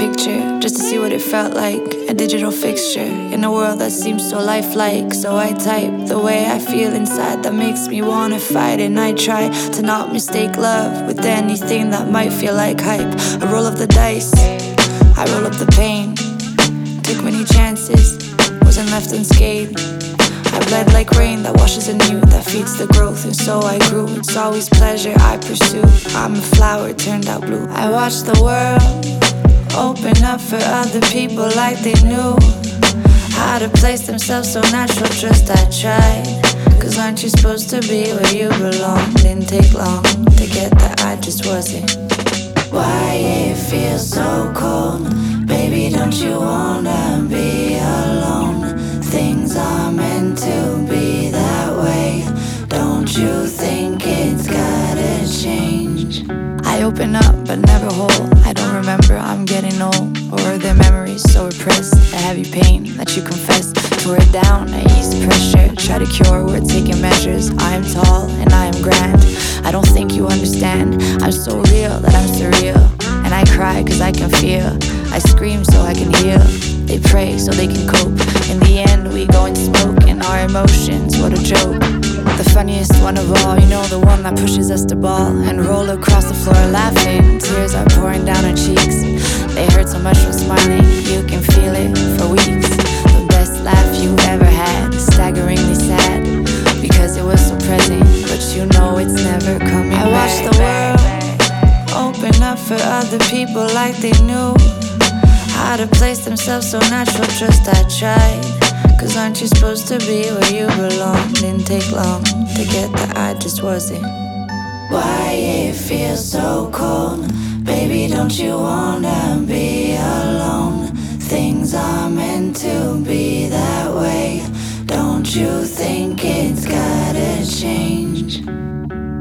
picture just to see what it felt like. A digital fixture in a world that seems so lifelike. So I type the way I feel inside that makes me wanna fight. And I try to not mistake love with anything that might feel like hype. A roll of the dice, I roll up the pain. Took many chances, wasn't left unscathed. I bled like rain that washes anew, that feeds the growth, and so I grew. It's always pleasure I pursue. I'm a flower turned out blue. I watch the world open up for other people like they knew how to place themselves so natural, just I tried. Cause aren't you supposed to be where you belong? Didn't take long to get that I just wasn't. Why it feels so cold? Baby, don't you wanna be alone? Things are meant to be that way. Don't you think it's gotta change? I open up but never whole. I don't remember, I'm getting old. Or the memories so repressed, a heavy pain that you confess. Tore it down, I eased pressure. Try to cure, we're taking measures. I am tall and I am grand. I don't think you understand. I'm so real that I'm surreal. And I cry cause I can feel. I scream so I can heal. They pray so they can cope. In the end we go and smoke. And our emotions, what a joke. The funniest one of all, you know, the one that pushes us to ball and roll across the floor laughing. Tears are pouring down our cheeks. They hurt so much from smiling. You can feel it for weeks. The best laugh you've ever had, staggeringly sad, because it was so present, but you know it's never coming back. I watched the world open up for other people like they knew how to place themselves so natural, just I tried. Cause aren't you supposed to be where you belong? Didn't take long to get that I just wasn't. Why it feels so cold? Baby, don't you wanna be alone? Things are meant to be that way. Don't you think it's gotta change?